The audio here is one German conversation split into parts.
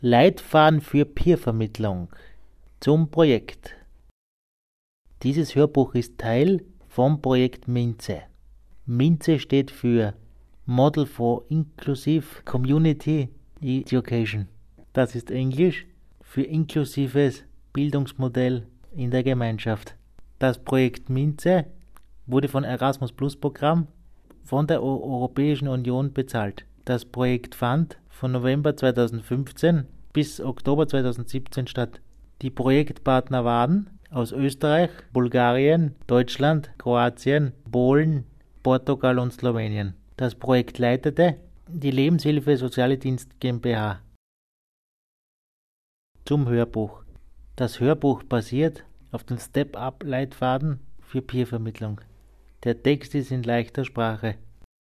Leitfaden für Peervermittlung zum Projekt. Dieses Hörbuch ist Teil vom Projekt MINZE. MINZE steht für Model for Inclusive Community Education. Das ist Englisch für inklusives Bildungsmodell in der Gemeinschaft. Das Projekt MINZE wurde von Erasmus Plus Programm von der Europäischen Union bezahlt. Das Projekt fand von November 2015 bis Oktober 2017 statt. Die Projektpartner waren aus Österreich, Bulgarien, Deutschland, Kroatien, Polen, Portugal und Slowenien. Das Projekt leitete die Lebenshilfe Soziale Dienst GmbH. Zum Hörbuch. Das Hörbuch basiert auf dem Step-Up-Leitfaden für Peervermittlung. Der Text ist in leichter Sprache.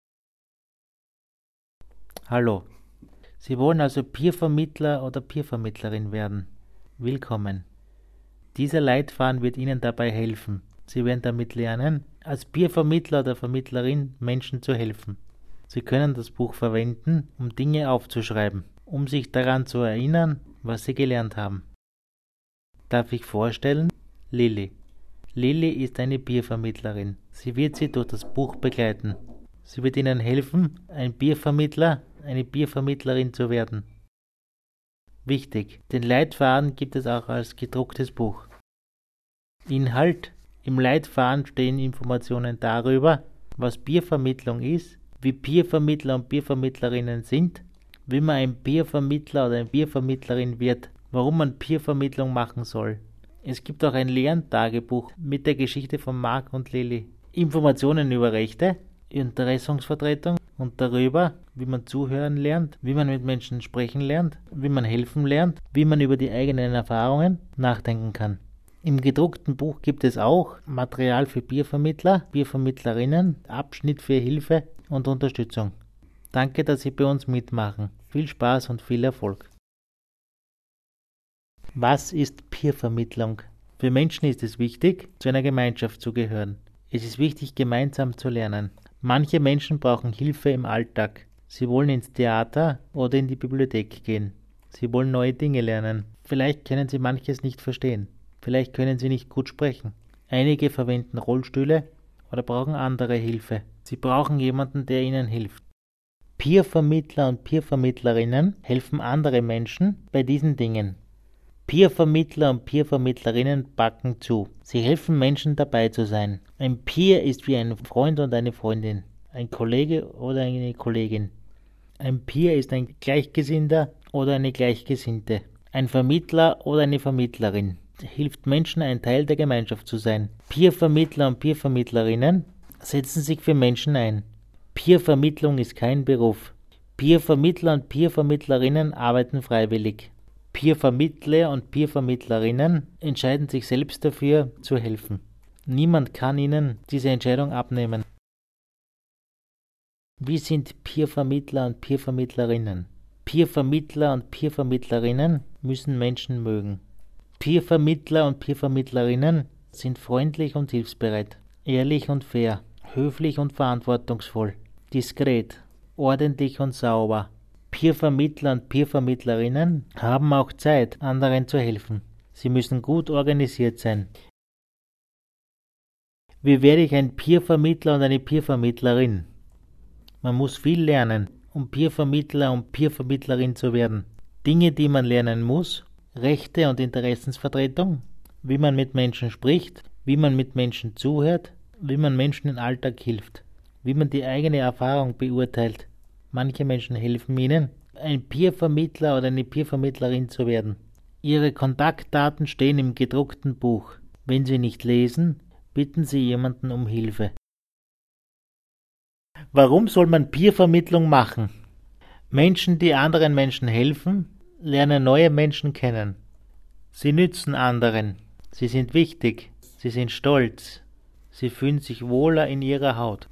Hallo, Sie wollen also Peervermittler oder Peervermittlerin werden. Willkommen. Dieser Leitfaden wird Ihnen dabei helfen. Sie werden damit lernen, als Peervermittler oder Vermittlerin Menschen zu helfen. Sie können das Buch verwenden, um Dinge aufzuschreiben, um sich daran zu erinnern, was Sie gelernt haben. Darf ich vorstellen? Lilly. Lilly ist eine Peervermittlerin. Sie wird Sie durch das Buch begleiten. Sie wird Ihnen helfen, ein Peervermittler, eine Peervermittlerin zu werden. Wichtig, den Leitfaden gibt es auch als gedrucktes Buch. Inhalt: Im Leitfaden stehen Informationen darüber, was Peervermittlung ist, wie Peervermittler und Peervermittlerinnen sind, wie man ein Peervermittler oder eine Peervermittlerin wird, warum man Peervermittlung machen soll. Es gibt auch ein Lerntagebuch mit der Geschichte von Marc und Lilly. Informationen über Rechte, Interessensvertretung und darüber, wie man zuhören lernt, wie man mit Menschen sprechen lernt, wie man helfen lernt, wie man über die eigenen Erfahrungen nachdenken kann. Im gedruckten Buch gibt es auch Material für Peervermittler, Peervermittlerinnen, Abschnitt für Hilfe und Unterstützung. Danke, dass Sie bei uns mitmachen. Viel Spaß und viel Erfolg. Was ist Peervermittlung? Für Menschen ist es wichtig, zu einer Gemeinschaft zu gehören. Es ist wichtig, gemeinsam zu lernen. Manche Menschen brauchen Hilfe im Alltag. Sie wollen ins Theater oder in die Bibliothek gehen. Sie wollen neue Dinge lernen. Vielleicht können sie manches nicht verstehen. Vielleicht können sie nicht gut sprechen. Einige verwenden Rollstühle oder brauchen andere Hilfe. Sie brauchen jemanden, der ihnen hilft. Peervermittler und Peervermittlerinnen helfen andere Menschen bei diesen Dingen. Peervermittler und Peervermittlerinnen packen zu. Sie helfen Menschen dabei zu sein. Ein Peer ist wie ein Freund und eine Freundin, ein Kollege oder eine Kollegin. Ein Peer ist ein Gleichgesinnter oder eine Gleichgesinnte. Ein Vermittler oder eine Vermittlerin hilft Menschen, ein Teil der Gemeinschaft zu sein. Peervermittler und Peervermittlerinnen setzen sich für Menschen ein. Peervermittlung ist kein Beruf. Peervermittler und Peervermittlerinnen arbeiten freiwillig. Peervermittler und Peervermittlerinnen entscheiden sich selbst dafür, zu helfen. Niemand kann ihnen diese Entscheidung abnehmen. Wie sind Peervermittler und Peervermittlerinnen? Peervermittler und Peervermittlerinnen müssen Menschen mögen. Peervermittler und Peervermittlerinnen sind freundlich und hilfsbereit, ehrlich und fair, höflich und verantwortungsvoll, diskret, ordentlich und sauber. Peervermittler und Peervermittlerinnen haben auch Zeit, anderen zu helfen. Sie müssen gut organisiert sein. Wie werde ich ein Peervermittler und eine Peervermittlerin? Man muss viel lernen, um Peervermittler und Peervermittlerin zu werden. Dinge, die man lernen muss: Rechte und Interessensvertretung, wie man mit Menschen spricht, wie man mit Menschen zuhört, wie man Menschen im Alltag hilft, wie man die eigene Erfahrung beurteilt. Manche Menschen helfen Ihnen, ein Peervermittler oder eine Peervermittlerin zu werden. Ihre Kontaktdaten stehen im gedruckten Buch. Wenn Sie nicht lesen, bitten Sie jemanden um Hilfe. Warum soll man Peervermittlung machen? Menschen, die anderen Menschen helfen, lernen neue Menschen kennen. Sie nützen anderen. Sie sind wichtig. Sie sind stolz. Sie fühlen sich wohler in ihrer Haut.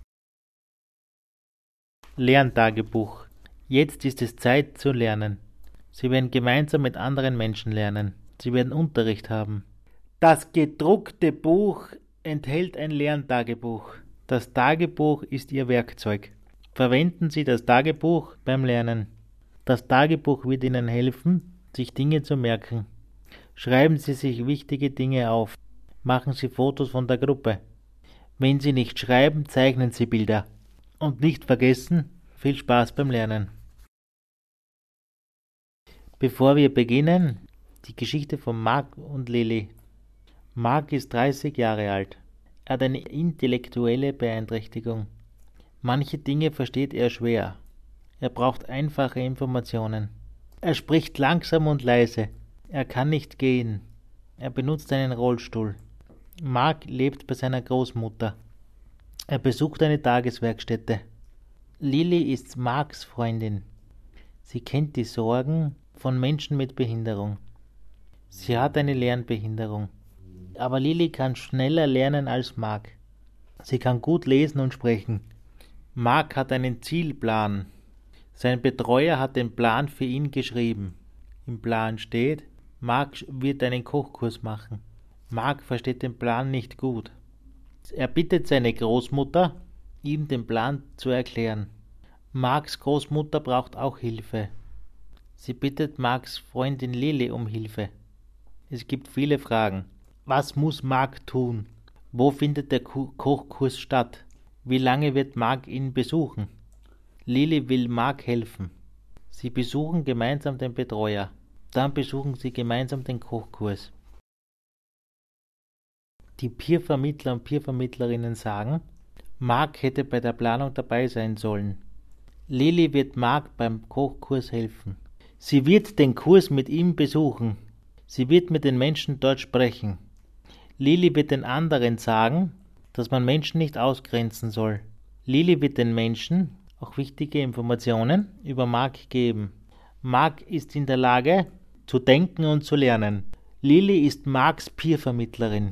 Lerntagebuch. Jetzt ist es Zeit zu lernen. Sie werden gemeinsam mit anderen Menschen lernen. Sie werden Unterricht haben. Das gedruckte Buch enthält ein Lerntagebuch. Das Tagebuch ist Ihr Werkzeug. Verwenden Sie das Tagebuch beim Lernen. Das Tagebuch wird Ihnen helfen, sich Dinge zu merken. Schreiben Sie sich wichtige Dinge auf. Machen Sie Fotos von der Gruppe. Wenn Sie nicht schreiben, zeichnen Sie Bilder. Und nicht vergessen, viel Spaß beim Lernen. Bevor wir beginnen, die Geschichte von Mark und Lilly. Mark ist 30 Jahre alt. Er hat eine intellektuelle Beeinträchtigung. Manche Dinge versteht er schwer. Er braucht einfache Informationen. Er spricht langsam und leise. Er kann nicht gehen. Er benutzt einen Rollstuhl. Mark lebt bei seiner Großmutter. Er besucht eine Tageswerkstätte. Lilly ist Marks Freundin. Sie kennt die Sorgen von Menschen mit Behinderung. Sie hat eine Lernbehinderung. Aber Lilly kann schneller lernen als Mark. Sie kann gut lesen und sprechen. Mark hat einen Zielplan. Sein Betreuer hat den Plan für ihn geschrieben. Im Plan steht, Mark wird einen Kochkurs machen. Mark versteht den Plan nicht gut. Er bittet seine Großmutter, ihm den Plan zu erklären. Marks Großmutter braucht auch Hilfe. Sie bittet Marks Freundin Lilly um Hilfe. Es gibt viele Fragen. Was muss Mark tun? Wo findet der Kochkurs statt? Wie lange wird Mark ihn besuchen? Lilly will Mark helfen. Sie besuchen gemeinsam den Betreuer. Dann besuchen sie gemeinsam den Kochkurs. Die Peer-Vermittler und Peer-Vermittlerinnen sagen, Mark hätte bei der Planung dabei sein sollen. Lilly wird Mark beim Kochkurs helfen. Sie wird den Kurs mit ihm besuchen. Sie wird mit den Menschen dort sprechen. Lilly wird den anderen sagen, dass man Menschen nicht ausgrenzen soll. Lilly wird den Menschen auch wichtige Informationen über Mark geben. Mark ist in der Lage, zu denken und zu lernen. Lilly ist Marks Peer-Vermittlerin.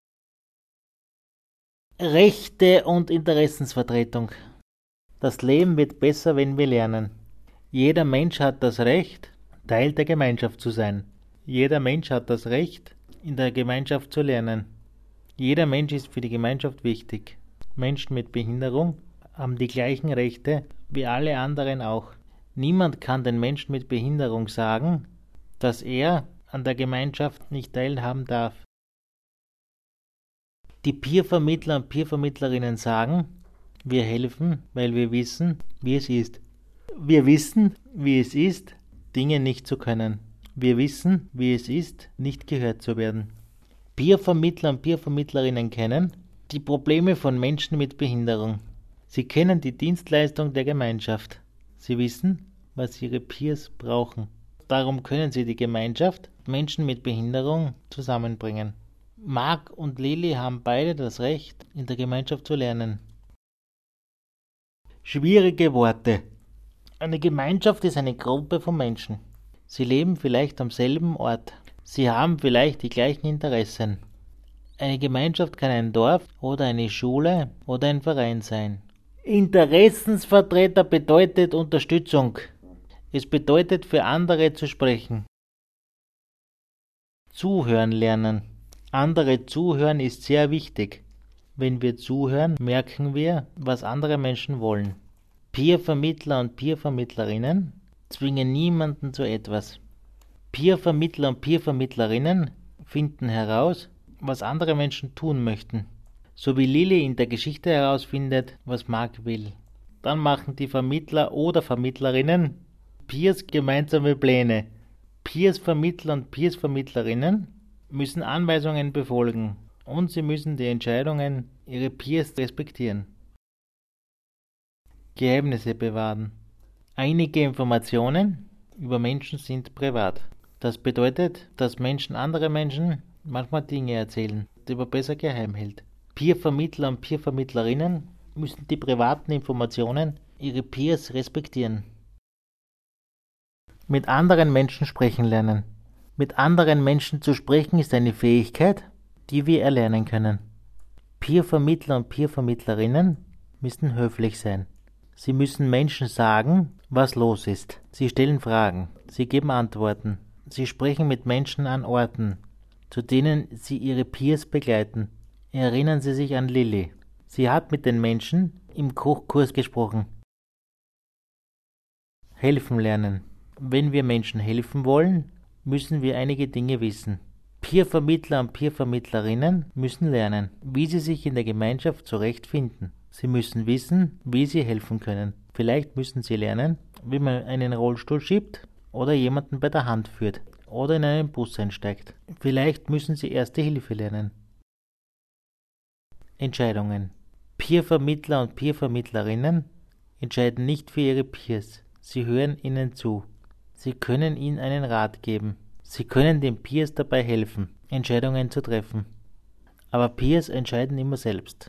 Rechte und Interessensvertretung. Das Leben wird besser, wenn wir lernen. Jeder Mensch hat das Recht, Teil der Gemeinschaft zu sein. Jeder Mensch hat das Recht, in der Gemeinschaft zu lernen. Jeder Mensch ist für die Gemeinschaft wichtig. Menschen mit Behinderung haben die gleichen Rechte wie alle anderen auch. Niemand kann den Menschen mit Behinderung sagen, dass er an der Gemeinschaft nicht teilhaben darf. Die Peer-Vermittler und Peer-Vermittlerinnen sagen, wir helfen, weil wir wissen, wie es ist. Wir wissen, wie es ist, Dinge nicht zu können. Wir wissen, wie es ist, nicht gehört zu werden. Peer-Vermittler und Peer-Vermittlerinnen kennen die Probleme von Menschen mit Behinderung. Sie kennen die Dienstleistung der Gemeinschaft. Sie wissen, was ihre Peers brauchen. Darum können sie die Gemeinschaft, Menschen mit Behinderung, zusammenbringen. Mark und Lilly haben beide das Recht, in der Gemeinschaft zu lernen. Schwierige Worte. Eine Gemeinschaft ist eine Gruppe von Menschen. Sie leben vielleicht am selben Ort. Sie haben vielleicht die gleichen Interessen. Eine Gemeinschaft kann ein Dorf oder eine Schule oder ein Verein sein. Interessensvertreter bedeutet Unterstützung. Es bedeutet, für andere zu sprechen. Zuhören lernen. Andere zuhören ist sehr wichtig. Wenn wir zuhören, merken wir, was andere Menschen wollen. Peer-Vermittler und Peer-Vermittlerinnen zwingen niemanden zu etwas. Peer-Vermittler und Peer-Vermittlerinnen finden heraus, was andere Menschen tun möchten. So wie Lilly in der Geschichte herausfindet, was Mark will. Dann machen die Vermittler oder Vermittlerinnen Peers gemeinsame Pläne. Peers-Vermittler und Peers-Vermittlerinnen müssen Anweisungen befolgen und sie müssen die Entscheidungen ihrer Peers respektieren. Geheimnisse bewahren. Einige Informationen über Menschen sind privat. Das bedeutet, dass Menschen andere Menschen manchmal Dinge erzählen, die man besser geheim hält. Peer-Vermittler und Peer-Vermittlerinnen müssen die privaten Informationen ihrer Peers respektieren. Mit anderen Menschen sprechen lernen. Mit anderen Menschen zu sprechen ist eine Fähigkeit, die wir erlernen können. Peer-Vermittler und Peer-Vermittlerinnen müssen höflich sein. Sie müssen Menschen sagen, was los ist. Sie stellen Fragen. Sie geben Antworten. Sie sprechen mit Menschen an Orten, zu denen sie ihre Peers begleiten. Erinnern Sie sich an Lilly. Sie hat mit den Menschen im Kochkurs gesprochen. Helfen lernen. Wenn wir Menschen helfen wollen, müssen wir einige Dinge wissen. Peer-Vermittler und Peer-Vermittlerinnen müssen lernen, wie sie sich in der Gemeinschaft zurechtfinden. Sie müssen wissen, wie sie helfen können. Vielleicht müssen sie lernen, wie man einen Rollstuhl schiebt oder jemanden bei der Hand führt oder in einen Bus einsteigt. Vielleicht müssen sie Erste Hilfe lernen. Entscheidungen. Peer-Vermittler und Peer-Vermittlerinnen entscheiden nicht für ihre Peers. Sie hören ihnen zu. Sie können ihnen einen Rat geben. Sie können den Peers dabei helfen, Entscheidungen zu treffen. Aber Peers entscheiden immer selbst.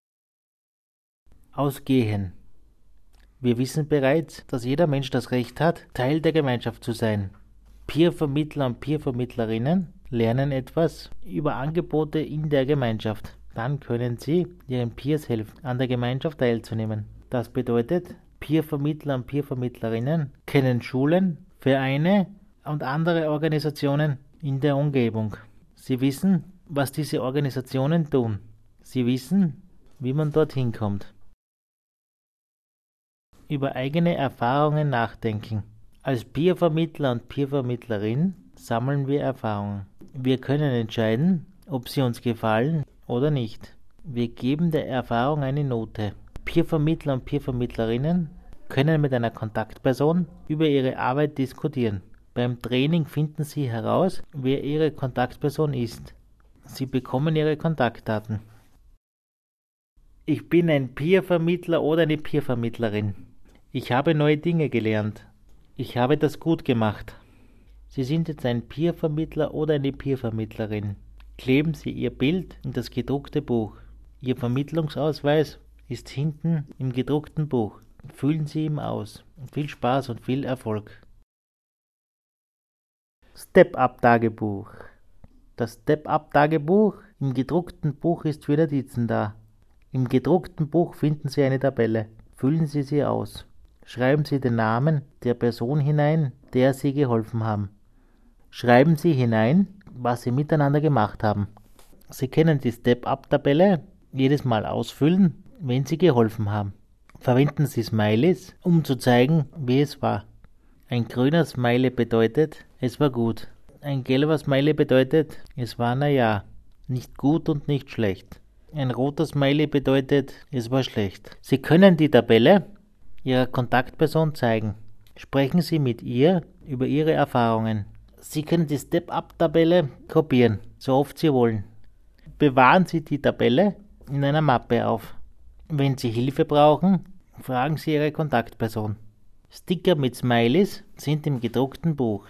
Ausgehen. Wir wissen bereits, dass jeder Mensch das Recht hat, Teil der Gemeinschaft zu sein. Peer-Vermittler und Peer-Vermittlerinnen lernen etwas über Angebote in der Gemeinschaft. Dann können sie ihren Peers helfen, an der Gemeinschaft teilzunehmen. Das bedeutet, Peer-Vermittler und Peer-Vermittlerinnen kennen Schulen, Vereine und andere Organisationen in der Umgebung. Sie wissen, was diese Organisationen tun. Sie wissen, wie man dorthin kommt. Über eigene Erfahrungen nachdenken. Als Peer-Vermittler und Peer-Vermittlerin sammeln wir Erfahrungen. Wir können entscheiden, ob sie uns gefallen oder nicht. Wir geben der Erfahrung eine Note. Peer-Vermittler und Peer-Vermittlerinnen können mit einer Kontaktperson über ihre Arbeit diskutieren. Beim Training finden sie heraus, wer ihre Kontaktperson ist. Sie bekommen ihre Kontaktdaten. Ich bin ein Peer-Vermittler oder eine Peer-Vermittlerin. Ich habe neue Dinge gelernt. Ich habe das gut gemacht. Sie sind jetzt ein Peer-Vermittler oder eine Peer-Vermittlerin. Kleben Sie Ihr Bild in das gedruckte Buch. Ihr Vermittlungsausweis ist hinten im gedruckten Buch. Füllen Sie ihn aus. Viel Spaß und viel Erfolg. Step-Up-Tagebuch. Das Step-Up-Tagebuch im gedruckten Buch ist für Notizen da. Im gedruckten Buch finden Sie eine Tabelle. Füllen Sie sie aus. Schreiben Sie den Namen der Person hinein, der Sie geholfen haben. Schreiben Sie hinein, was Sie miteinander gemacht haben. Sie können die Step-Up-Tabelle jedes Mal ausfüllen, wenn Sie geholfen haben. Verwenden Sie Smileys, um zu zeigen, wie es war. Ein grüner Smiley bedeutet, es war gut. Ein gelber Smiley bedeutet, es war naja, nicht gut und nicht schlecht. Ein roter Smiley bedeutet, es war schlecht. Sie können die Tabelle Ihrer Kontaktperson zeigen. Sprechen Sie mit ihr über Ihre Erfahrungen. Sie können die Step-Up-Tabelle kopieren, so oft Sie wollen. Bewahren Sie die Tabelle in einer Mappe auf. Wenn Sie Hilfe brauchen, fragen Sie Ihre Kontaktperson. Sticker mit Smileys sind im gedruckten Buch.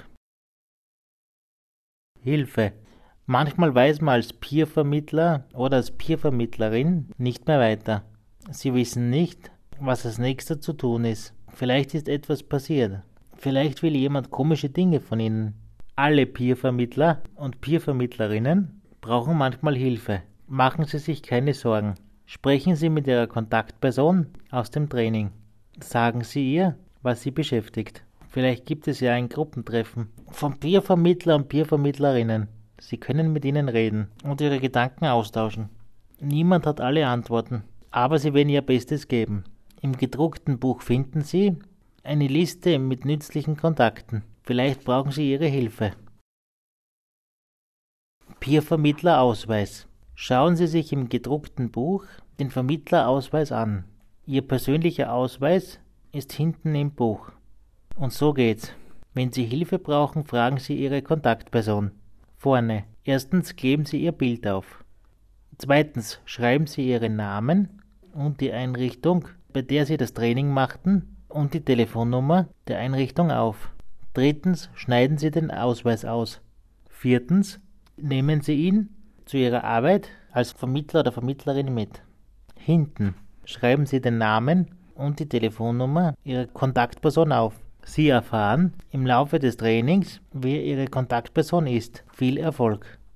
Hilfe. Manchmal weiß man als Peer-Vermittler oder als Peer-Vermittlerin nicht mehr weiter. Sie wissen nicht, was als nächstes zu tun ist. Vielleicht ist etwas passiert. Vielleicht will jemand komische Dinge von Ihnen. Alle Peer-Vermittler und Peer-Vermittlerinnen brauchen manchmal Hilfe. Machen Sie sich keine Sorgen. Sprechen Sie mit Ihrer Kontaktperson aus dem Training. Sagen Sie ihr, was Sie beschäftigt. Vielleicht gibt es ja ein Gruppentreffen von Peer-Vermittler und Peer-Vermittlerinnen. Sie können mit ihnen reden und ihre Gedanken austauschen. Niemand hat alle Antworten, aber Sie werden Ihr Bestes geben. Im gedruckten Buch finden Sie eine Liste mit nützlichen Kontakten. Vielleicht brauchen Sie Ihre Hilfe. Peer-Vermittler-Ausweis. Schauen Sie sich im gedruckten Buch den Vermittlerausweis an. Ihr persönlicher Ausweis ist hinten im Buch. Und so geht's. Wenn Sie Hilfe brauchen, fragen Sie Ihre Kontaktperson. Vorne. Erstens kleben Sie Ihr Bild auf. Zweitens schreiben Sie Ihren Namen und die Einrichtung, bei der Sie das Training machten, und die Telefonnummer der Einrichtung auf. Drittens schneiden Sie den Ausweis aus. Viertens nehmen Sie ihn zu Ihrer Arbeit als Vermittler oder Vermittlerin mit. Hinten schreiben Sie den Namen und die Telefonnummer Ihrer Kontaktperson auf. Sie erfahren im Laufe des Trainings, wer Ihre Kontaktperson ist. Viel Erfolg!